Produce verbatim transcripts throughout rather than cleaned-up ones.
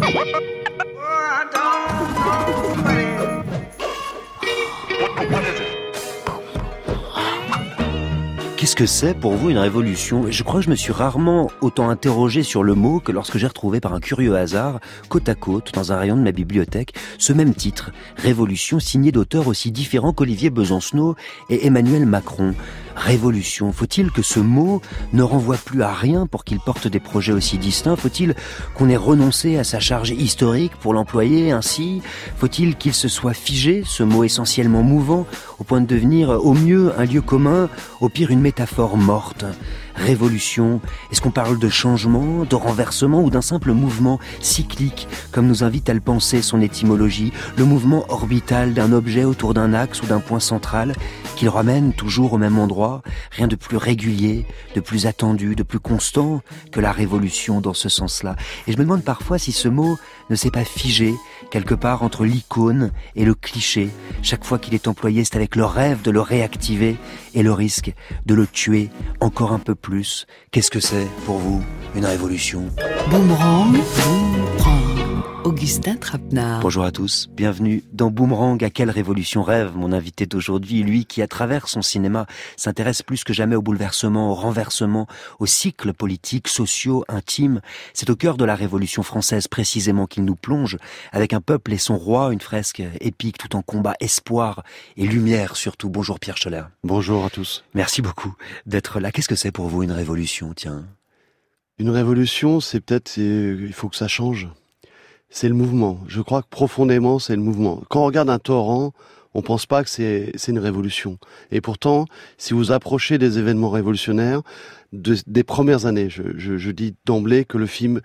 Qu'est-ce que c'est pour vous une révolution ? Je crois que je me suis rarement autant interrogé sur le mot que lorsque j'ai retrouvé par un curieux hasard, côte à côte, dans un rayon de ma bibliothèque, ce même titre, Révolution, signé d'auteurs aussi différents qu'Olivier Besancenot et Emmanuel Macron. Révolution, faut-il que ce mot ne renvoie plus à rien pour qu'il porte des projets aussi distincts ? Faut-il qu'on ait renoncé à sa charge historique pour l'employer ainsi ? Faut-il qu'il se soit figé, ce mot essentiellement mouvant, au point de devenir au mieux un lieu commun, au pire une métaphore morte ? Révolution, est-ce qu'on parle de changement, de renversement ou d'un simple mouvement cyclique, comme nous invite à le penser son étymologie, le mouvement orbital d'un objet autour d'un axe ou d'un point central qui le ramène toujours au même endroit, rien de plus régulier, de plus attendu, de plus constant que la révolution dans ce sens-là. Et je me demande parfois si ce mot ne s'est pas figé quelque part entre l'icône et le cliché. Chaque fois qu'il est employé, c'est avec le rêve de le réactiver et le risque de le tuer encore un peu plus. Qu'est-ce que c'est pour vous une révolution ? Boomerang, Boomerang. Augustin Trapenard. Bonjour à tous, bienvenue dans Boomerang. À quelle révolution rêve mon invité d'aujourd'hui, lui qui à travers son cinéma s'intéresse plus que jamais au bouleversement, au renversement, aux cycles politiques, sociaux, intimes. C'est au cœur de la Révolution française précisément qu'il nous plonge, avec un peuple et son roi, une fresque épique tout en combat, espoir et lumière surtout. Bonjour Pierre Scholler. Bonjour à tous. Merci beaucoup d'être là. Qu'est-ce que c'est pour vous une révolution, tiens ? Une révolution, c'est peut-être, c'est, il faut que ça change. C'est le mouvement. Je crois que profondément, c'est le mouvement. Quand on regarde un torrent, on pense pas que c'est, c'est une révolution. Et pourtant, si vous approchez des événements révolutionnaires, de, des premières années, je, je, je dis d'emblée que le film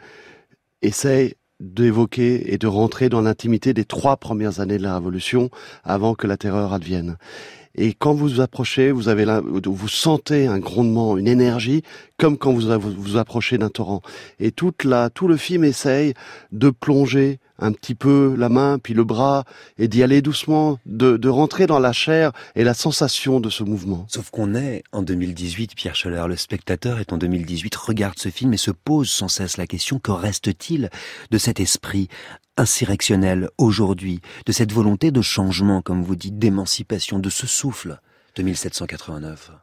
essaye d'évoquer et de rentrer dans l'intimité des trois premières années de la Révolution avant que la terreur advienne. Et quand vous vous approchez, vous avez là, vous sentez un grondement, une énergie, comme quand vous vous, vous approchez d'un torrent. Et toute la, tout le film essaye de plonger un petit peu la main, puis le bras, et d'y aller doucement, de, de rentrer dans la chair et la sensation de ce mouvement. Sauf qu'on est en deux mille dix-huit, Pierre Scholler. Le spectateur est en deux mille dix-huit, regarde ce film et se pose sans cesse la question, que reste-t-il de cet esprit insurrectionnel aujourd'hui, de cette volonté de changement, comme vous dites, d'émancipation, de ce souffle de mille sept cent quatre-vingt-neuf.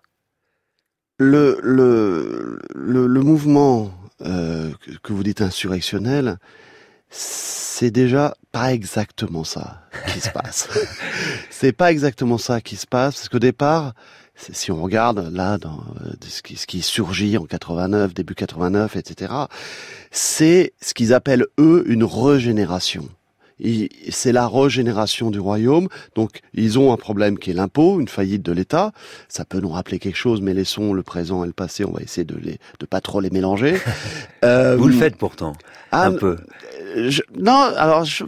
Le, le, le, le mouvement euh, que, que vous dites insurrectionnel, c'est déjà pas exactement ça qui se passe. C'est pas exactement ça qui se passe, parce qu'au départ, si on regarde là dans ce qui, ce qui surgit en quatre-vingt-neuf, début quatre-vingt-neuf, et cetera, c'est ce qu'ils appellent eux une régénération. C'est la régénération du royaume. Donc, ils ont un problème qui est l'impôt, une faillite de l'État. Ça peut nous rappeler quelque chose, mais laissons le présent et le passé. On va essayer de les, de pas trop les mélanger. Euh, Vous le faites pourtant, ah, un peu. Je, non, alors, je,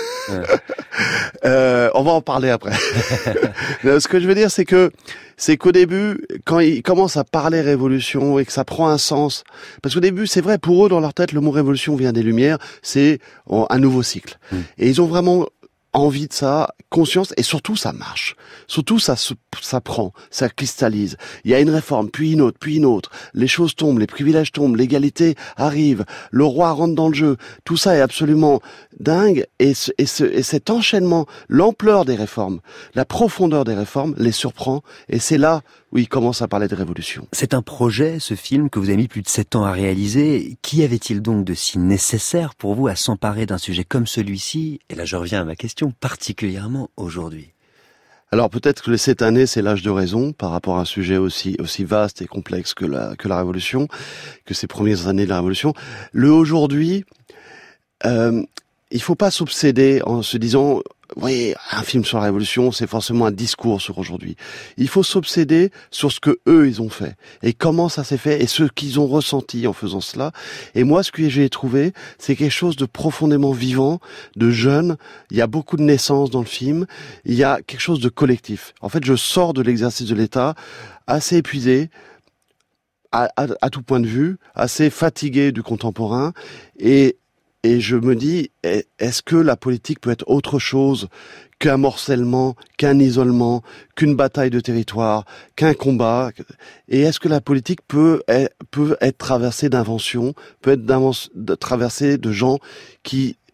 euh, on va en parler après. Ce que je veux dire, c'est que, c'est qu'au début, quand ils commencent à parler révolution et que ça prend un sens, parce qu'au début, c'est vrai, pour eux, dans leur tête, le mot révolution vient des Lumières, c'est un nouveau cycle. Mmh. Et ils ont vraiment envie de ça, conscience, et surtout ça marche. Surtout ça se, ça prend, ça cristallise. Il y a une réforme, puis une autre, puis une autre. Les choses tombent, les privilèges tombent, l'égalité arrive, le roi rentre dans le jeu. Tout ça est absolument dingue, et, ce, et, ce, et cet enchaînement, l'ampleur des réformes, la profondeur des réformes les surprend, et c'est là où ils commencent à parler de révolution. C'est un projet, ce film, que vous avez mis plus de sept ans à réaliser. Qu'y avait-il donc de si nécessaire pour vous à s'emparer d'un sujet comme celui-ci ? Et là, je reviens à ma question, particulièrement aujourd'hui. Alors peut-être que cette année, c'est l'âge de raison par rapport à un sujet aussi aussi vaste et complexe que la que la Révolution, que ces premières années de la Révolution. Le aujourd'hui, euh, il faut pas s'obséder en se disant oui, un film sur la Révolution, c'est forcément un discours sur aujourd'hui. Il faut s'obséder sur ce que eux, ils ont fait. Et comment ça s'est fait, et ce qu'ils ont ressenti en faisant cela. Et moi, ce que j'ai trouvé, c'est quelque chose de profondément vivant, de jeune. Il y a beaucoup de naissances dans le film. Il y a quelque chose de collectif. En fait, je sors de l'exercice de l'État assez épuisé, à, à, à tout point de vue, assez fatigué du contemporain, et Et je me dis, est-ce que la politique peut être autre chose qu'un morcellement, qu'un isolement, qu'une bataille de territoire, qu'un combat? Et est-ce que la politique peut être, peut être traversée d'inventions, peut être traversée de gens qui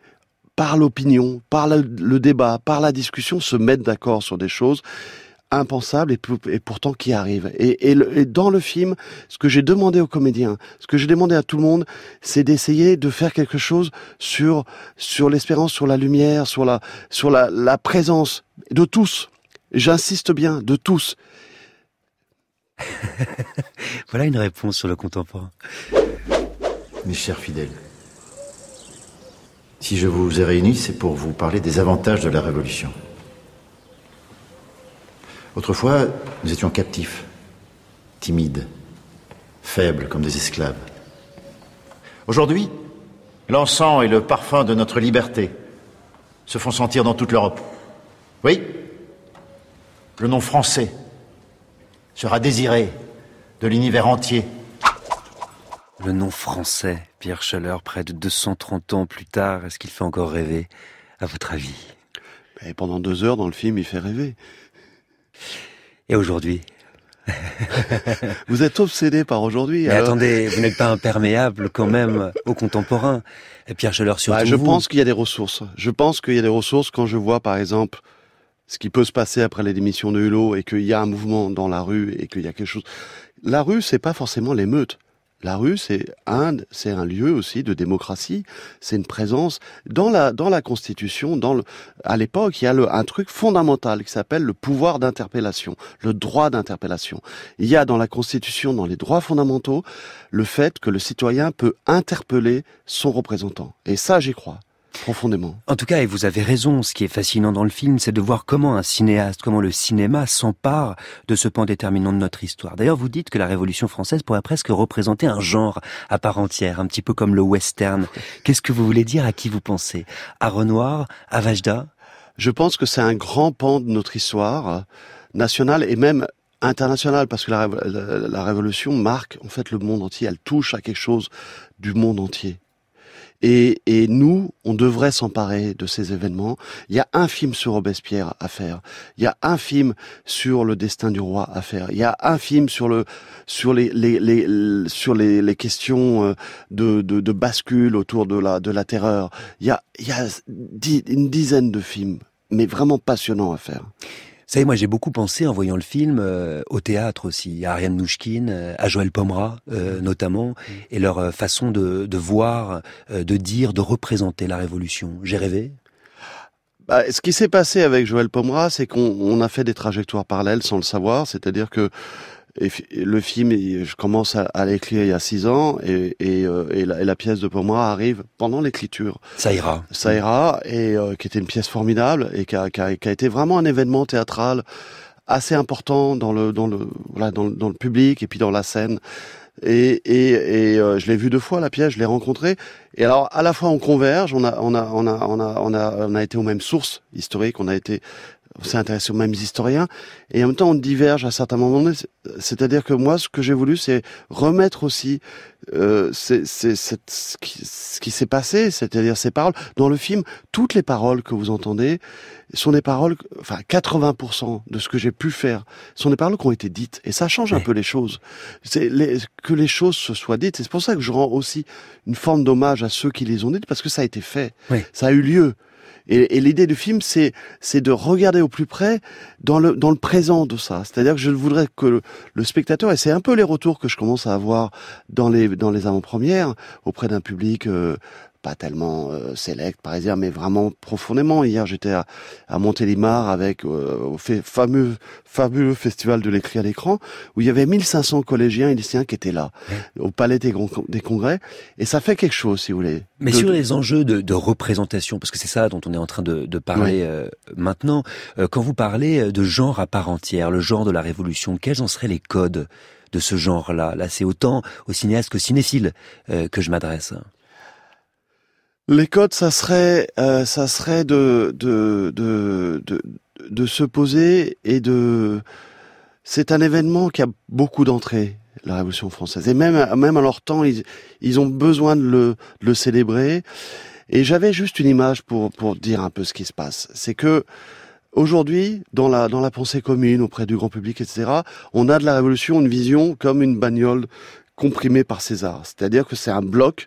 par l'opinion, par le, le débat, par la discussion, se mettent d'accord sur des choses impensables et, et pourtant qui arrivent. Et, et, le, et dans le film, ce que j'ai demandé aux comédiens, ce que j'ai demandé à tout le monde, c'est d'essayer de faire quelque chose sur sur l'espérance, sur la lumière, sur la sur la, la présence de tous. J'insiste bien, de tous. Voilà une réponse sur le contemporain. Mes chers fidèles, si je vous ai réunis, c'est pour vous parler des avantages de la Révolution. Autrefois, nous étions captifs, timides, faibles comme des esclaves. Aujourd'hui, l'encens et le parfum de notre liberté se font sentir dans toute l'Europe. Oui, le nom français sera désiré de l'univers entier. Le nom français, Pierre Schaller, près de deux cent trente ans plus tard, est-ce qu'il fait encore rêver, à votre avis? Et pendant deux heures dans le film, il fait rêver. Et aujourd'hui? Vous êtes obsédé par aujourd'hui. Mais alors... attendez, vous n'êtes pas imperméable quand même aux contemporains. Et Pierre Schaller, surtout bah, Je vous. pense qu'il y a des ressources. Je pense qu'il y a des ressources quand je vois, par exemple, ce qui peut se passer après les démissions de Hulot et qu'il y a un mouvement dans la rue et qu'il y a quelque chose. La rue, c'est pas forcément l'émeute. La rue, c'est un, c'est un lieu aussi de démocratie. C'est une présence dans la dans la Constitution. Dans le, à l'époque, il y a le, un truc fondamental qui s'appelle le pouvoir d'interpellation, le droit d'interpellation. Il y a dans la Constitution, dans les droits fondamentaux, le fait que le citoyen peut interpeller son représentant. Et ça, j'y crois. Profondément. En tout cas, et vous avez raison, ce qui est fascinant dans le film, c'est de voir comment un cinéaste, comment le cinéma s'empare de ce pan déterminant de notre histoire. D'ailleurs, vous dites que la Révolution française pourrait presque représenter un genre à part entière, un petit peu comme le western. Qu'est-ce que vous voulez dire? À qui vous pensez? À Renoir? À Vajda? Je pense que c'est un grand pan de notre histoire nationale et même internationale, parce que la, la, la Révolution marque en fait le monde entier. Elle touche à quelque chose du monde entier. Et, et nous, on devrait s'emparer de ces événements. Il y a un film sur Robespierre à faire. Il y a un film sur le destin du roi à faire. Il y a un film sur le sur les les, les sur les, les questions de, de de bascule autour de la de la terreur. Il y a il y a dix, une dizaine de films, mais vraiment passionnants à faire. Vous savez, moi j'ai beaucoup pensé en voyant le film euh, au théâtre aussi, à Ariane Nouchkine, euh, à Joël Pomera euh, notamment, et leur euh, façon de, de voir, euh, de dire, de représenter la Révolution. J'ai rêvé? Bah, ce qui s'est passé avec Joël Pomera, c'est qu'on on a fait des trajectoires parallèles sans le savoir, c'est-à-dire que et le film, je commence à, à l'écrire il y a six ans et, et, euh, et, la, et la pièce de Pomera arrive pendant l'écriture. Ça ira. Ça ira, et euh, qui était une pièce formidable et qui a, qui, a, qui a été vraiment un événement théâtral assez important dans le dans le voilà dans, dans le public et puis dans la scène. Et, et, et euh, je l'ai vu deux fois la pièce, je l'ai rencontré. Et alors à la fois on converge, on a on a on a on a on a on a été aux mêmes sources historiques, on a été on s'est intéressé aux mêmes historiens, et en même temps on diverge à certains moments. C'est-à-dire que moi, ce que j'ai voulu, c'est remettre aussi euh, c'est, c'est, c'est, ce qui, ce qui s'est passé, c'est-à-dire ces paroles. Dans le film, toutes les paroles que vous entendez sont des paroles, enfin quatre-vingts pour cent de ce que j'ai pu faire sont des paroles qui ont été dites, et ça change un peu les choses. C'est les, que les choses se soient dites. C'est pour ça que je rends aussi une forme d'hommage à ceux qui les ont dites, parce que ça a été fait, oui. Ça a eu lieu. Et, et l'idée du film, c'est c'est de regarder au plus près dans le dans le présent de ça. C'est-à-dire que je voudrais que le, le spectateur, et c'est un peu les retours que je commence à avoir dans les dans les avant-premières auprès d'un public euh, pas tellement euh, sélect, parisien, mais vraiment profondément. Hier, j'étais à, à Montélimar avec euh, au fait, fameux fabuleux festival de l'écrit à l'écran, où il y avait mille cinq cents collégiens et lycéens qui étaient là, ouais. Au Palais des, des Congrès, et ça fait quelque chose, si vous voulez. Mais de, sur de... les enjeux de, de représentation, parce que c'est ça dont on est en train de, de parler ouais. euh, maintenant, euh, quand vous parlez de genre à part entière, le genre de la Révolution, quels en seraient les codes de ce genre-là? Là, c'est autant aux cinéastes qu'aux cinéphiles euh, que je m'adresse. Les codes, ça serait, euh, ça serait de, de, de, de, de se poser et de. C'est un événement qui a beaucoup d'entrées, la Révolution française, et même, même à leur temps, ils, ils ont besoin de le, de le célébrer. Et j'avais juste une image pour, pour dire un peu ce qui se passe. C'est que aujourd'hui, dans la, dans la pensée commune auprès du grand public, et cetera, on a de la Révolution une vision comme une bagnole comprimée par César, c'est-à-dire que c'est un bloc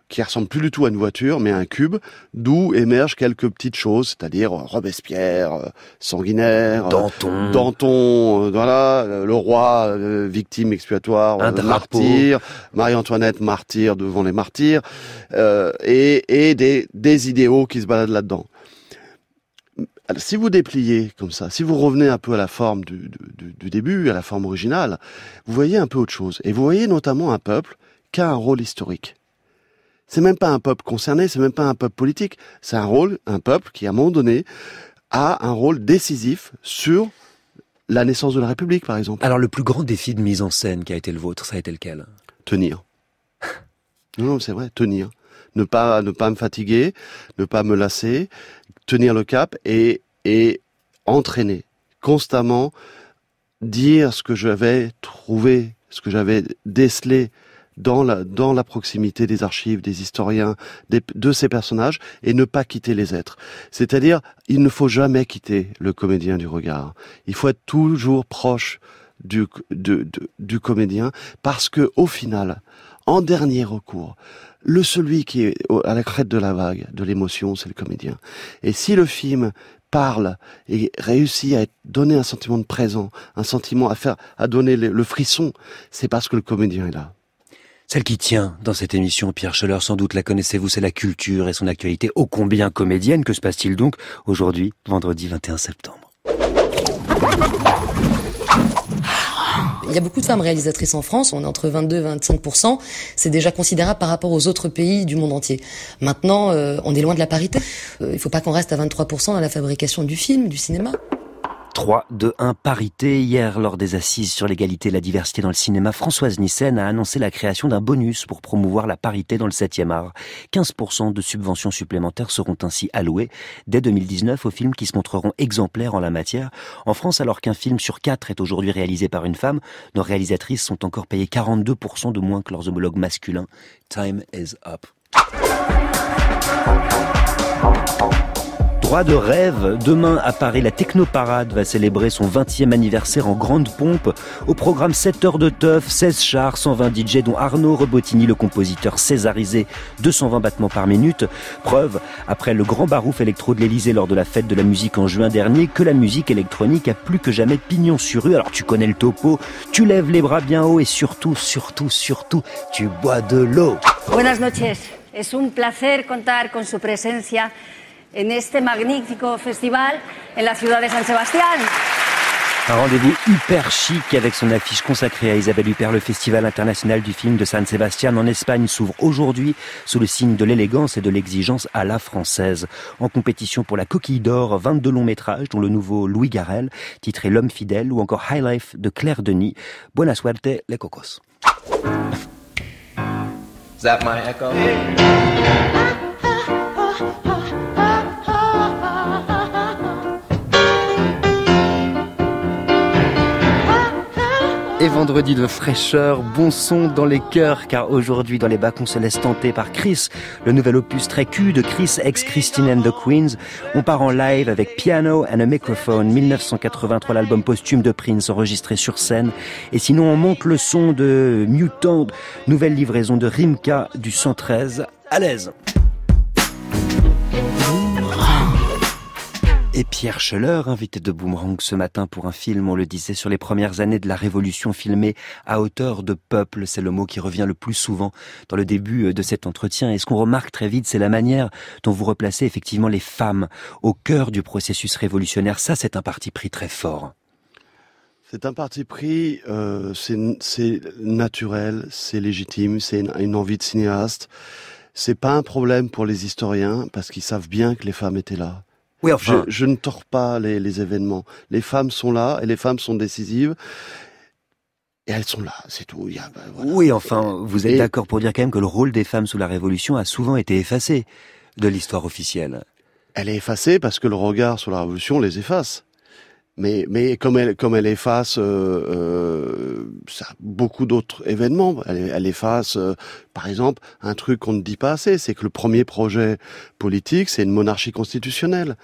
qui ressemble plus du tout à une voiture, mais à un cube, d'où émergent quelques petites choses, c'est-à-dire Robespierre, euh, sanguinaire, Danton, euh, Danton, euh, voilà, euh, le roi, euh, victime expiatoire, un euh, martyr, Marie-Antoinette, martyr devant les martyrs, euh, et, et des, des idéaux qui se baladent là-dedans. Alors, si vous dépliez comme ça, si vous revenez un peu à la forme du, du, du début, à la forme originale, vous voyez un peu autre chose. Et vous voyez notamment un peuple qui a un rôle historique. C'est même pas un peuple concerné, c'est même pas un peuple politique. C'est un rôle, un peuple qui, à un moment donné, a un rôle décisif sur la naissance de la République, par exemple. Alors, le plus grand défi de mise en scène qui a été le vôtre, ça a été lequel ? Tenir. Non, non, c'est vrai, tenir. Ne pas, ne pas me fatiguer, ne pas me lasser, tenir le cap et, et entraîner. Constamment dire ce que j'avais trouvé, ce que j'avais décelé dans la, dans la proximité des archives, des historiens, des, de ces personnages, et ne pas quitter les êtres. C'est-à-dire, il ne faut jamais quitter le comédien du regard. Il faut être toujours proche du, de, de, du comédien, parce que, au final, en dernier recours, le celui qui est à la crête de la vague, de l'émotion, c'est le comédien. Et si le film parle et réussit à donner un sentiment de présent, un sentiment à faire, à donner le, le frisson, c'est parce que le comédien est là. Celle qui tient dans cette émission, Pierre Scheller, sans doute la connaissez-vous, c'est la culture et son actualité ô combien comédienne. Que se passe-t-il donc aujourd'hui, vendredi vingt et un septembre ? Il y a beaucoup de femmes réalisatrices en France, on est entre vingt-deux et vingt-cinq pour cent, c'est déjà considérable par rapport aux autres pays du monde entier. Maintenant, euh, on est loin de la parité. Euh, il ne faut pas qu'on reste à vingt-trois pour cent dans la fabrication du film, du cinéma. trois, deux, un, parité. Hier, lors des assises sur l'égalité et la diversité dans le cinéma, Françoise Nyssen a annoncé la création d'un bonus pour promouvoir la parité dans le septième art. quinze pour cent de subventions supplémentaires seront ainsi allouées dès deux mille dix-neuf aux films qui se montreront exemplaires en la matière. En France, alors qu'un film sur quatre est aujourd'hui réalisé par une femme, nos réalisatrices sont encore payées quarante-deux pour cent de moins que leurs homologues masculins. Time is up. Droit de rêve, demain à Paris, la Technoparade va célébrer son vingtième anniversaire en grande pompe. Au programme sept heures de teuf, seize chars, cent vingt D J dont Arnaud Rebottini, le compositeur césarisé, deux cent vingt battements par minute. Preuve, après le grand barouf électro de l'Elysée lors de la fête de la musique en juin dernier, que la musique électronique a plus que jamais pignon sur rue. Alors tu connais le topo, tu lèves les bras bien haut et surtout, surtout, surtout, tu bois de l'eau. Buenas noches, es un placer contar con su presencia en este magnífico festival en la ciudad de San Sebastián. Un rendez-vous hyper chic avec son affiche consacrée à Isabelle Huppert. Le Festival international du film de San Sebastián en Espagne s'ouvre aujourd'hui sous le signe de l'élégance et de l'exigence à la française. En compétition pour la Coquille d'Or, vingt-deux longs métrages dont le nouveau Louis Garrel, titré L'homme fidèle, ou encore High Life de Claire Denis. Buena suerte, les cocos. Is that my echo? Et vendredi de fraîcheur, bon son dans les cœurs, car aujourd'hui dans les bacs on se laisse tenter par Chris, le nouvel opus très cul de Chris ex Christine and the Queens. On part en live avec Piano and a Microphone, dix-neuf cent quatre-vingt-trois, l'album posthume de Prince enregistré sur scène. Et sinon on monte le son de Mutant, nouvelle livraison de Rimka du cent treize, à l'aise. Et Pierre Scheller, invité de Boomerang ce matin pour un film, on le disait, sur les premières années de la Révolution, filmé à hauteur de peuple. C'est le mot qui revient le plus souvent dans le début de cet entretien. Et ce qu'on remarque très vite, c'est la manière dont vous replacez effectivement les femmes au cœur du processus révolutionnaire. Ça, c'est un parti pris très fort. C'est un parti pris, euh, c'est, c'est naturel, c'est légitime, c'est une, une envie de cinéaste. C'est pas un problème pour les historiens parce qu'ils savent bien que les femmes étaient là. Oui, enfin... je, je ne tords pas les, les événements. Les femmes sont là et les femmes sont décisives. Et elles sont là, c'est tout. Il y a, ben, voilà. Oui, enfin, vous êtes et... d'accord pour dire quand même que le rôle des femmes sous la Révolution a souvent été effacé de l'histoire officielle. Elle est effacée parce que le regard sur la Révolution les efface. Mais, mais comme elle, comme elle efface euh, euh, ça, beaucoup d'autres événements, elle, elle efface, euh, par exemple, un truc qu'on ne dit pas assez, c'est que le premier projet politique, c'est une monarchie constitutionnelle.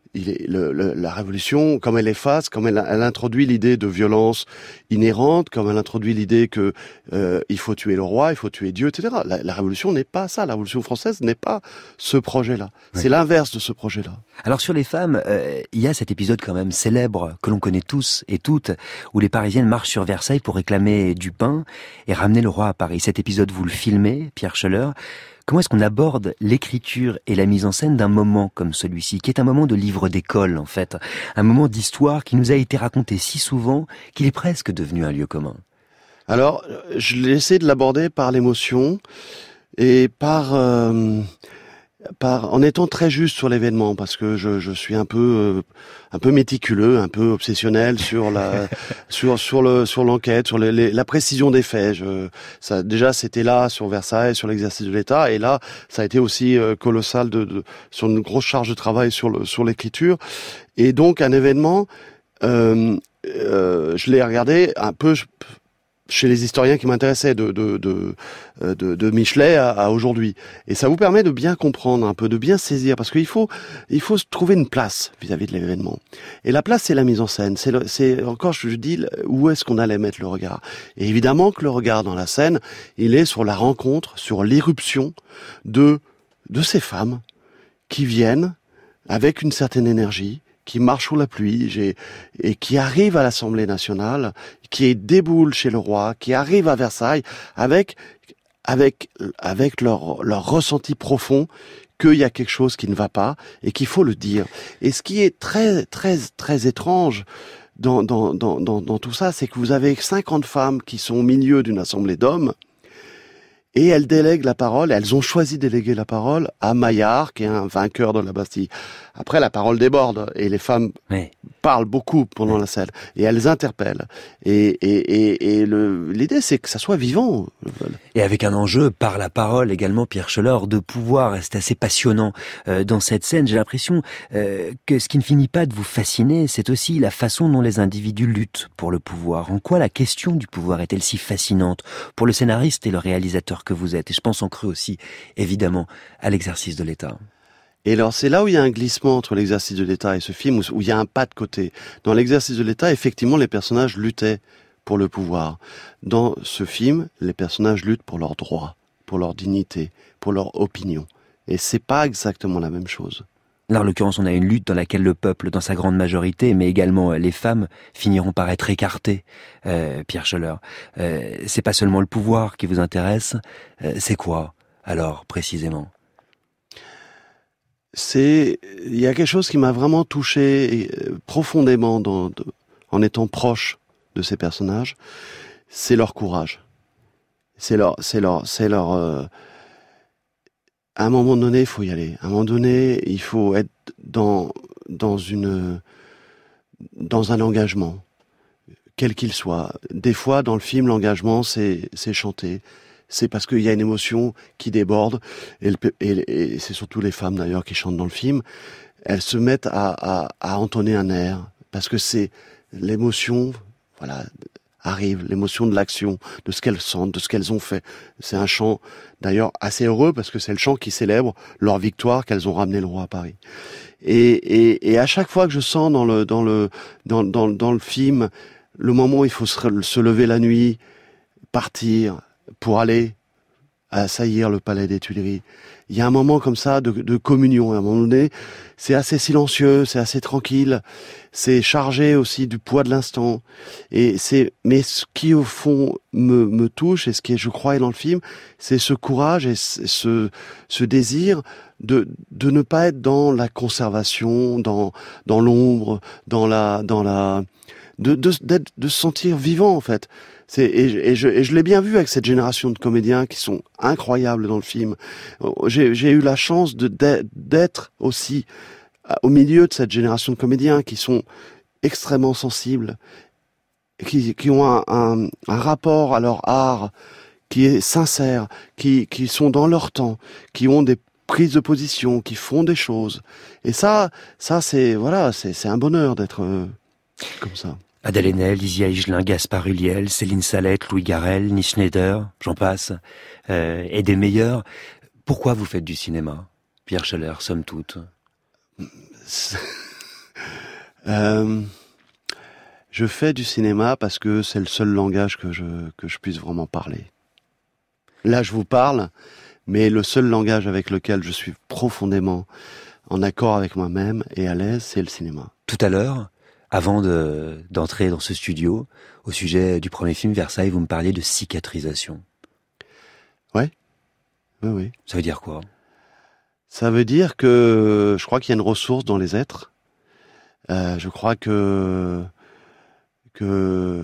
Il est, le, le, la révolution, comme elle efface, comme elle, elle introduit l'idée de violence inhérente, comme elle introduit l'idée que euh, il faut tuer le roi, il faut tuer Dieu, et cetera. La, la révolution n'est pas ça. La révolution française n'est pas ce projet-là. Oui. C'est l'inverse de ce projet-là. Alors sur les femmes, euh, il y a cet épisode quand même célèbre que l'on connaît tous et toutes, où les Parisiennes marchent sur Versailles pour réclamer du pain et ramener le roi à Paris. Cet épisode, vous le filmez, Pierre Schoeller. Comment est-ce qu'on aborde l'écriture et la mise en scène d'un moment comme celui-ci, qui est un moment de livre d'école, en fait, un moment d'histoire qui nous a été raconté si souvent qu'il est presque devenu un lieu commun? Alors, je l'ai essayé de l'aborder par l'émotion et par... Euh... Par, en étant très juste sur l'événement, parce que je, je suis un peu, euh, un peu méticuleux, un peu obsessionnel sur la, sur, sur le, sur l'enquête, sur les, les, la précision des faits. Je, ça, déjà, c'était là sur Versailles, sur l'exercice de l'État, et là, ça a été aussi euh, colossal de, de, sur une grosse charge de travail sur le, sur l'écriture. Et donc, un événement, euh, euh, je l'ai regardé un peu chez les historiens qui m'intéressaient, de, de, de, de, de Michelet à, à aujourd'hui. Et ça vous permet de bien comprendre un peu, de bien saisir, parce qu'il faut, il faut trouver une place vis-à-vis de l'événement. Et la place, c'est la mise en scène. C'est, le, c'est encore, je dis, où est-ce qu'on allait mettre le regard. Et évidemment que le regard dans la scène, il est sur la rencontre, sur l'irruption de, de ces femmes qui viennent avec une certaine énergie, qui marche sous la pluie, j'ai, et qui arrive à l'Assemblée nationale, qui déboule chez le roi, qui arrive à Versailles avec avec avec leur leur ressenti profond qu'il y a quelque chose qui ne va pas et qu'il faut le dire. Et ce qui est très très très étrange dans dans dans dans, dans tout ça, c'est que vous avez cinquante femmes qui sont au milieu d'une assemblée d'hommes. Et elles délèguent la parole, elles ont choisi de déléguer la parole à Maillard, qui est un vainqueur de la Bastille. Après, la parole déborde, et les femmes oui. parlent beaucoup pendant oui. la scène, et elles interpellent. Et, et, et, et le, l'idée, c'est que ça soit vivant. Et avec un enjeu, par la parole également, Pierre Schoeller, de pouvoir, c'est assez passionnant euh, dans cette scène. J'ai l'impression euh, que ce qui ne finit pas de vous fasciner, c'est aussi la façon dont les individus luttent pour le pouvoir. En quoi la question du pouvoir est-elle si fascinante pour le scénariste et le réalisateur que vous êtes? Et je pense en creux aussi, évidemment, à l'exercice de l'État. Et alors, c'est là où il y a un glissement entre l'exercice de l'État et ce film, où, où il y a un pas de côté. Dans l'exercice de l'État, effectivement, les personnages luttaient pour le pouvoir. Dans ce film, les personnages luttent pour leurs droits, pour leur dignité, pour leur opinion. Et c'est pas exactement la même chose. Là, en l'occurrence, on a une lutte dans laquelle le peuple, dans sa grande majorité, mais également les femmes, finiront par être écartées, euh, Pierre Schoeller. Euh, c'est pas seulement le pouvoir qui vous intéresse, euh, c'est quoi, alors, précisément? C'est, il y a quelque chose qui m'a vraiment touché profondément dans, de, en étant proche de ces personnages, c'est leur courage. C'est leur, c'est leur, c'est leur, euh, à un moment donné, il faut y aller. À un moment donné, il faut être dans, dans une, dans un engagement, quel qu'il soit. Des fois, dans le film, l'engagement, c'est, c'est chanter. C'est parce qu'il y a une émotion qui déborde, et, le, et, et c'est surtout les femmes d'ailleurs qui chantent dans le film. Elles se mettent à, à, à entonner un air, parce que c'est l'émotion, voilà, arrive, l'émotion de l'action, de ce qu'elles sentent, de ce qu'elles ont fait. C'est un chant d'ailleurs assez heureux, parce que c'est le chant qui célèbre leur victoire, qu'elles ont ramené le roi à Paris. Et, et, et à chaque fois que je sens dans le, dans le, dans, dans, dans le film, le moment où il faut se, se lever la nuit, partir, pour aller assaillir le palais des Tuileries. Il y a un moment comme ça de, de communion. À un moment donné, c'est assez silencieux, c'est assez tranquille, c'est chargé aussi du poids de l'instant. Et c'est, mais ce qui au fond me, me touche, et ce qui, je crois, est dans le film, c'est ce courage et ce, ce désir de, de ne pas être dans la conservation, dans, dans l'ombre, dans la, dans la, de, de, d'être, de se sentir vivant, en fait. C'est, et, et, je, et je l'ai bien vu avec cette génération de comédiens qui sont incroyables dans le film. J'ai, j'ai eu la chance de, d'être aussi au milieu de cette génération de comédiens qui sont extrêmement sensibles, qui, qui ont un, un, un rapport à leur art qui est sincère, qui, qui sont dans leur temps, qui ont des prises de position, qui font des choses. Et ça, ça c'est voilà, c'est, c'est un bonheur d'être euh, comme ça. Adèle Haenel, Lizia Higelin, Gaspard Ulliel, Céline Salette, Louis Garrel, Nils Schneider, j'en passe, euh, et des meilleurs. Pourquoi vous faites du cinéma, Pierre Schoeller, somme toute? euh, Je fais du cinéma parce que c'est le seul langage que je, que je puisse vraiment parler. Là, je vous parle, mais le seul langage avec lequel je suis profondément en accord avec moi-même et à l'aise, c'est le cinéma. Tout à l'heure, avant de, d'entrer dans ce studio, au sujet du premier film Versailles, vous me parliez de cicatrisation. Ouais. Oui, oui. Ça veut dire quoi ? Ça veut dire que je crois qu'il y a une ressource dans les êtres. Euh, je crois que que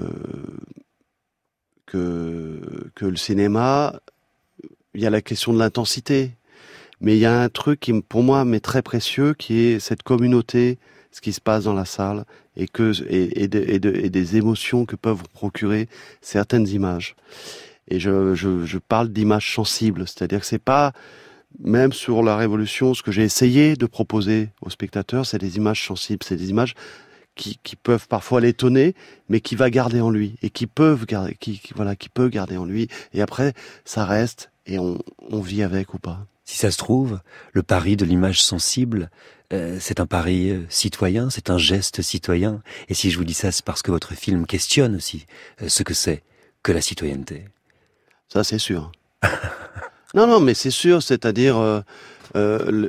que que le cinéma, il y a la question de l'intensité, mais il y a un truc qui, pour moi, m'est très précieux, qui est cette communauté, ce qui se passe dans la salle, et que et, et, de, et, de, et des émotions que peuvent procurer certaines images. Et je, je, je parle d'images sensibles, c'est-à-dire que c'est pas, même sur la Révolution, ce que j'ai essayé de proposer aux spectateurs, c'est des images sensibles, c'est des images qui, qui peuvent parfois l'étonner, mais qui va garder en lui, et qui peuvent garder, qui, qui voilà, qui peut garder en lui, et après, ça reste, et on, on vit avec ou pas. Si ça se trouve, le pari de l'image sensible, euh, c'est un pari euh, citoyen, c'est un geste citoyen. Et si je vous dis ça, c'est parce que votre film questionne aussi euh, ce que c'est que la citoyenneté. Ça, c'est sûr. non, non, mais c'est sûr, c'est-à-dire... Euh, euh, le...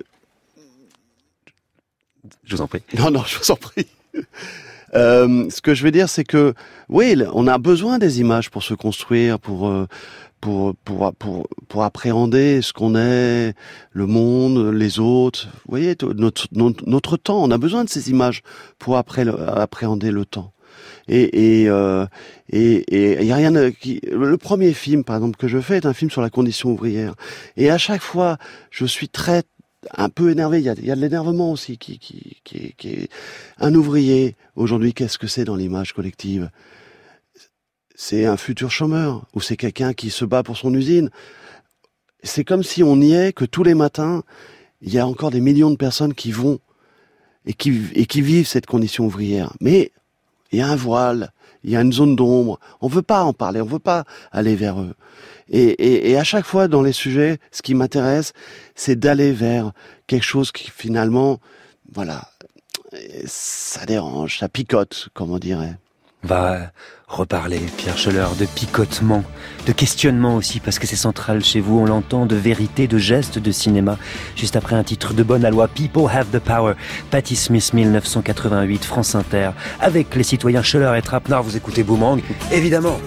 Je vous en prie. Non, non, je vous en prie. Euh, ce que je veux dire, c'est que, oui, on a besoin des images pour se construire, pour... Euh, Pour, pour, pour, pour appréhender ce qu'on est, le monde, les autres. Vous voyez, notre, notre, notre temps, on a besoin de ces images pour après, appréhender le temps. Et et euh, et et il y a rien de, qui. Le premier film, par exemple, que je fais est un film sur la condition ouvrière. Et à chaque fois, je suis très un peu énervé. Il y a, il y a de l'énervement aussi qui qui qui, qui est un ouvrier aujourd'hui. Qu'est-ce que c'est dans l'image collective? C'est un futur chômeur, ou c'est quelqu'un qui se bat pour son usine. C'est comme si on y est, que tous les matins, il y a encore des millions de personnes qui vont et qui, et qui vivent cette condition ouvrière. Mais il y a un voile, il y a une zone d'ombre. On veut pas en parler, on veut pas aller vers eux. Et, et, et à chaque fois, dans les sujets, ce qui m'intéresse, c'est d'aller vers quelque chose qui, finalement, voilà, ça dérange, ça picote, comme on dirait. On va reparler, Pierre Schoeller, de picotement, de questionnement aussi, parce que c'est central chez vous, on l'entend, de vérité, de gestes, de cinéma. Juste après un titre de bonne loi, People Have the Power, Patti Smith, dix-neuf cent quatre-vingt-huit, France Inter, avec les citoyens Schoeller et Trapenard, vous écoutez Boomerang, évidemment.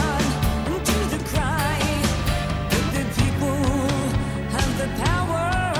Power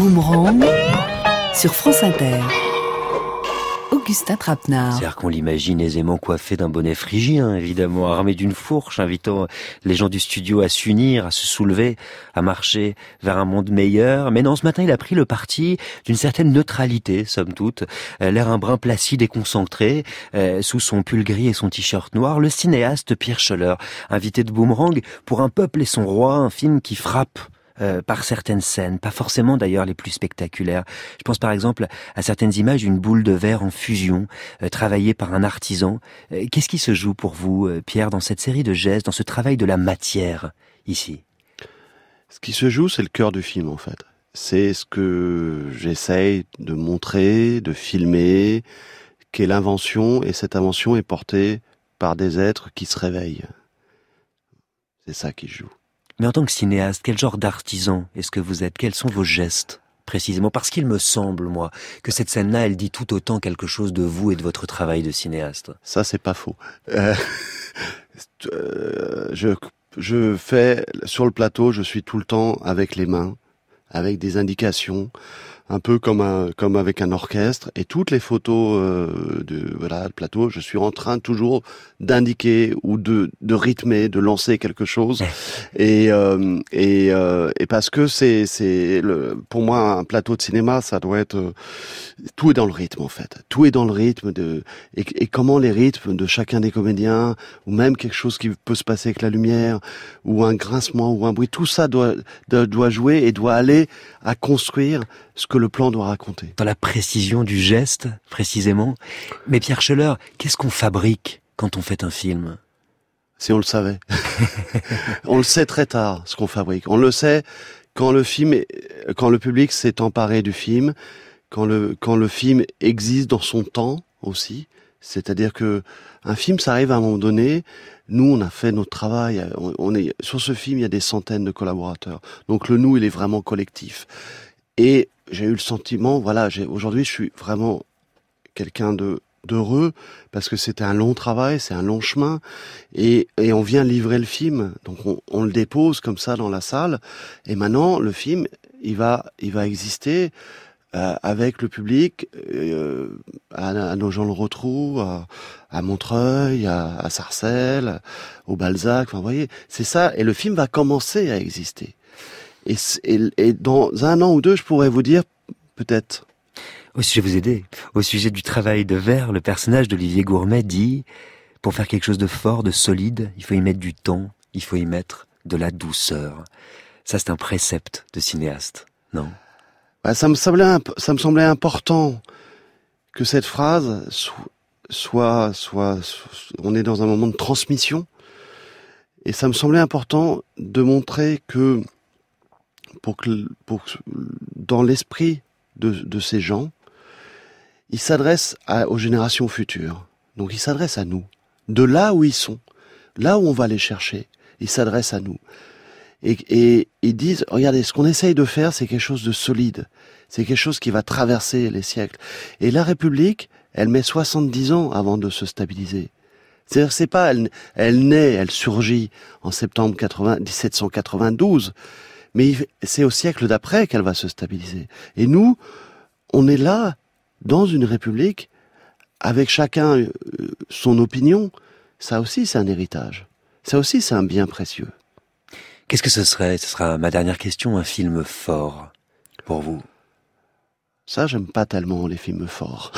Boomerang sur France Inter. Augustin Trapenard. C'est-à-dire qu'on l'imagine aisément coiffé d'un bonnet phrygien, évidemment, armé d'une fourche, invitant les gens du studio à s'unir, à se soulever, à marcher vers un monde meilleur. Mais non, ce matin, il a pris le parti d'une certaine neutralité, somme toute, l'air un brin placide et concentré, euh, sous son pull gris et son t-shirt noir, le cinéaste Pierre Schoeller, invité de Boomerang pour Un peuple et son roi, un film qui frappe Euh, par certaines scènes, pas forcément d'ailleurs les plus spectaculaires. Je pense par exemple à certaines images d'une boule de verre en fusion, euh, travaillée par un artisan. Euh, qu'est-ce qui se joue pour vous, euh, Pierre, dans cette série de gestes, dans ce travail de la matière, ici? Ce qui se joue, c'est le cœur du film, en fait. C'est ce que j'essaye de montrer, de filmer, qu'est l'invention, et cette invention est portée par des êtres qui se réveillent. C'est ça qui se joue. Mais en tant que cinéaste, quel genre d'artisan est-ce que vous êtes? Quels sont vos gestes, précisément? Parce qu'il me semble, moi, que cette scène-là, elle dit tout autant quelque chose de vous et de votre travail de cinéaste. Ça, c'est pas faux. Euh, je, je fais, sur le plateau, je suis tout le temps avec les mains, avec des indications, un peu comme un, comme avec un orchestre, et toutes les photos euh, de voilà le plateau, je suis en train toujours d'indiquer ou de de rythmer, de lancer quelque chose, et euh, et euh, et parce que c'est c'est le pour moi un plateau de cinéma, ça doit être euh, tout est dans le rythme en fait, tout est dans le rythme de et, et comment les rythmes de chacun des comédiens, ou même quelque chose qui peut se passer avec la lumière, ou un grincement ou un bruit, tout ça doit doit, doit jouer et doit aller à construire ce que le plan doit raconter. Dans la précision du geste, précisément. Mais Pierre Schoeller, qu'est-ce qu'on fabrique quand on fait un film? Si on le savait. On le sait très tard, ce qu'on fabrique. On le sait quand le film, est, quand le public s'est emparé du film, quand le, quand le film existe dans son temps aussi. C'est-à-dire que un film, ça arrive à un moment donné. Nous, on a fait notre travail. On, on est, sur ce film, il y a des centaines de collaborateurs. Donc le nous, il est vraiment collectif. Et j'ai eu le sentiment, voilà, j'ai, aujourd'hui, je suis vraiment quelqu'un de d'heureux parce que c'était un long travail, c'est un long chemin, et et on vient livrer le film, donc on, on le dépose comme ça dans la salle, et maintenant le film, il va il va exister euh, avec le public, euh, à, à Nogent-le-Rotrou, à, à Montreuil, à, à Sarcelles, au Balzac, enfin vous voyez, c'est ça, et le film va commencer à exister. Et, et, et dans un an ou deux, je pourrais vous dire, peut-être. Aussi, je vais vous aider. Au sujet du travail de verre, le personnage d'Olivier Gourmet dit, pour faire quelque chose de fort, de solide, il faut y mettre du temps, il faut y mettre de la douceur. Ça, c'est un précepte de cinéaste, non? Bah, ça me semblait, ça me semblait important que cette phrase soit, soit, soit, on est dans un moment de transmission, et ça me semblait important de montrer que pour que, pour que dans l'esprit de, de ces gens, ils s'adressent à, aux générations futures. Donc ils s'adressent à nous. De là où ils sont, là où on va les chercher, ils s'adressent à nous. Et, et ils disent, regardez, ce qu'on essaye de faire, c'est quelque chose de solide. C'est quelque chose qui va traverser les siècles. Et la République, elle met soixante-dix ans avant de se stabiliser. C'est-à-dire, c'est pas, elle, elle naît, elle surgit en septembre dix-sept cent quatre-vingt-douze. Mais c'est au siècle d'après qu'elle va se stabiliser. Et nous, on est là, dans une république, avec chacun son opinion. Ça aussi, c'est un héritage. Ça aussi, c'est un bien précieux. Qu'est-ce que ce serait, ce sera ma dernière question, un film fort pour vous? Ça, j'aime pas tellement les films forts.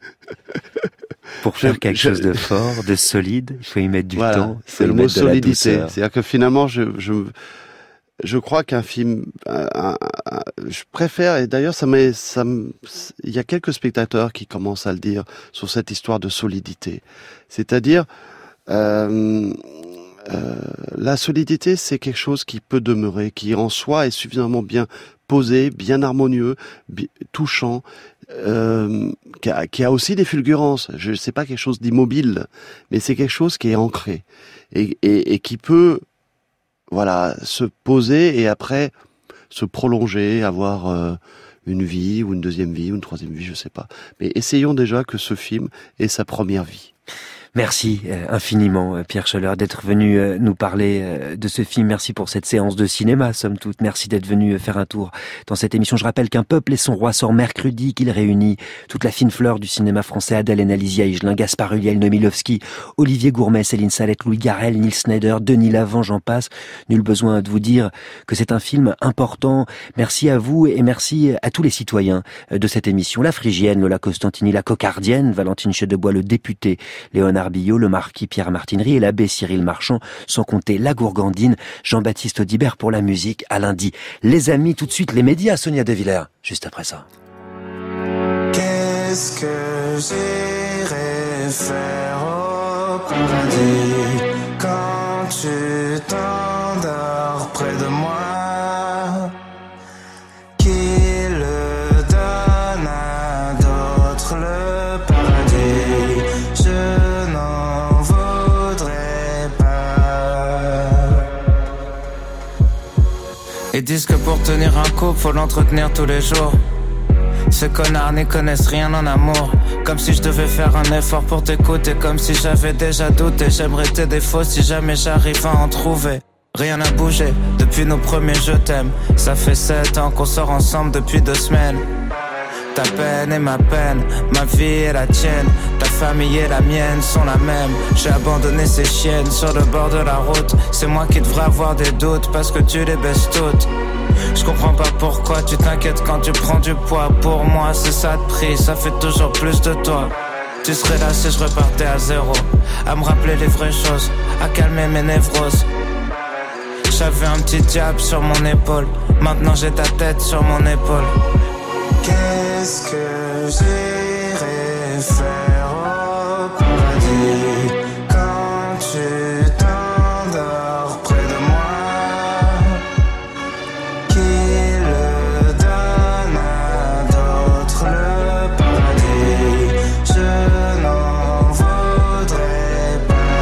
Pour faire quelque je, chose de fort, de solide, il faut y mettre du voilà, temps. C'est le mot solidité. C'est-à-dire que finalement, je... je Je crois qu'un film, un, un, un, je préfère, et d'ailleurs ça m'est, ça me, il y a quelques spectateurs qui commencent à le dire sur cette histoire de solidité. C'est-à-dire, euh, euh, la solidité, c'est quelque chose qui peut demeurer, qui en soi est suffisamment bien posé, bien harmonieux, bien, touchant, euh, qui, a, qui a aussi des fulgurances. Je sais pas quelque chose d'immobile, mais c'est quelque chose qui est ancré et, et, et qui peut voilà, se poser et après se prolonger, avoir euh, une vie ou une deuxième vie ou une troisième vie, je sais pas. Mais essayons déjà que ce film ait sa première vie. Merci euh, infiniment, euh, Pierre Schoeller, d'être venu euh, nous parler euh, de ce film. Merci pour cette séance de cinéma, somme toute. Merci d'être venu euh, faire un tour dans cette émission. Je rappelle qu'Un peuple et son roi sort mercredi, qu'il réunit toute la fine fleur du cinéma français, Adèle Haenel-Liziah, Higelin, Gaspard Ulliel, Noémie Lovski, Olivier Gourmet, Céline Salette, Louis Garrel, Nils Schneider, Denis Lavant, j'en passe. Nul besoin de vous dire que c'est un film important. Merci à vous et merci à tous les citoyens de cette émission. La Phrygienne, Lola Costantini, la Cocardienne, Valentine Chedebois, le député Léonard Billot, le marquis Pierre Martinerie et l'abbé Cyril Marchand, sans compter la Gourgandine, Jean-Baptiste Audibert pour la musique. À lundi. Les amis, tout de suite les médias, Sonia De Villers, juste après ça. Qu'est-ce que j'irai faire au paradis quand tu t'endors près de moi? Qui le donne à d'autres le paradis? Je n'en voudrais pas. Ils disent que pour tenir un couple, faut l'entretenir tous les jours. Ces connards n'y connaissent rien en amour. Comme si je devais faire un effort pour t'écouter, comme si j'avais déjà douté. J'aimerais tes défauts si jamais j'arrive à en trouver. Rien n'a bougé depuis nos premiers je t'aime. Ça fait sept ans qu'on sort ensemble depuis deux semaines. Ta peine et ma peine, ma vie et la tienne, ta famille et la mienne sont la même. J'ai abandonné ces chiennes sur le bord de la route. C'est moi qui devrais avoir des doutes parce que tu les baisses toutes. Je comprends pas pourquoi tu t'inquiètes quand tu prends du poids. Pour moi c'est ça de prix, ça fait toujours plus de toi. Tu serais là si je repartais à zéro, à me rappeler les vraies choses, à calmer mes névroses. J'avais un petit diable sur mon épaule, maintenant j'ai ta tête sur mon épaule. Qu'est-ce que j'irai faire au paradis quand tu t'endors près de moi? Qui le donne à d'autres le paradis? Je n'en voudrais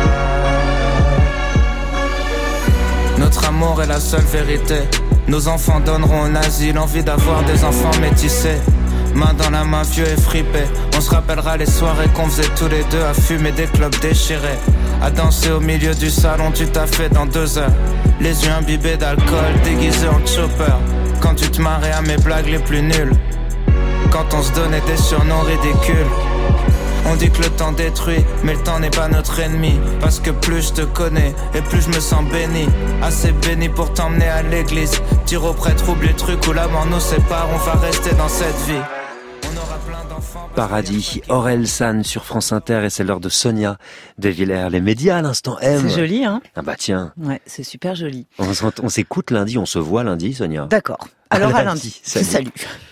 pas. Notre amour est la seule vérité. Nos enfants donneront un asile, envie d'avoir des enfants métissés. Main dans la main, vieux et fripés. On se rappellera les soirées qu'on faisait tous les deux à fumer des clopes déchirées, à danser au milieu du salon du fait dans deux heures. Les yeux imbibés d'alcool, déguisés en chopper. Quand tu te marrais à mes blagues les plus nulles, quand on se donnait des surnoms ridicules. On dit que le temps détruit, mais le temps n'est pas notre ennemi. Parce que plus je te connais, et plus je me sens béni. Assez béni pour t'emmener à l'église. Dire au prêtre, oublie le truc où la mort nous sépare. On va rester dans cette vie. On aura plein d'enfants. Paradis, Aurel San sur France Inter, et c'est l'heure de Sonia De Villers. Les médias à l'instant M. C'est joli, hein? Ah bah tiens. Ouais, c'est super joli. On, on s'écoute lundi, on se voit lundi, Sonia. D'accord. Alors à lundi. Salut. Salut.